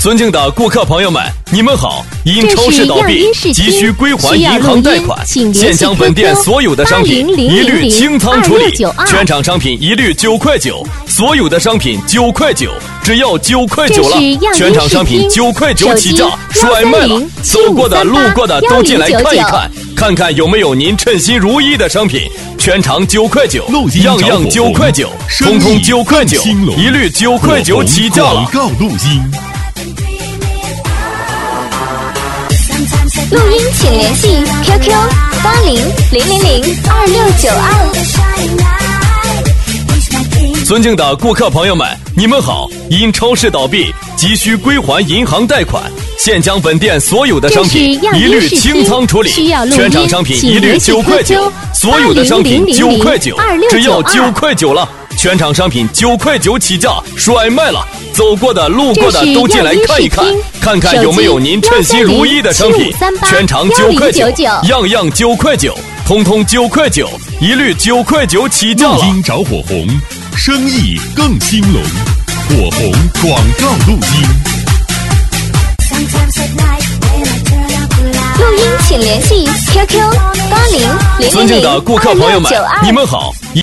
尊敬的顾客朋友们，你们好！因超市倒闭，急需归还银行贷款，现将本店所有的商品一律清仓处理，全场商品一律9块9，所有的商品9块9，只要9块9了，全场商品9块9起价，甩卖了！走过的、路过的都进来看一看，看看有没有您称心如意的商品。全场9块9，样样9块9，通通9块9，一律9块9起价了。 广告录音。 录音请联系 QQ80002692。 尊敬的顾客朋友们，你们好！因超市倒闭，急需归还银行贷款，现将本店所有的商品一律清仓处理，全场商品一律9块9，所有的商品9块9，只要9块9了，全场商品9块9起价，甩卖了！走过的、路过的都进来看一看，看看有没有您称心如意的商品。全场9块9，样样9块9，通通9块9，一律9块9起价了。 录音找火红，生意更兴隆。火红广告录音。 录音请联系 QQ80002692。 尊敬的顾客朋友们，你们好！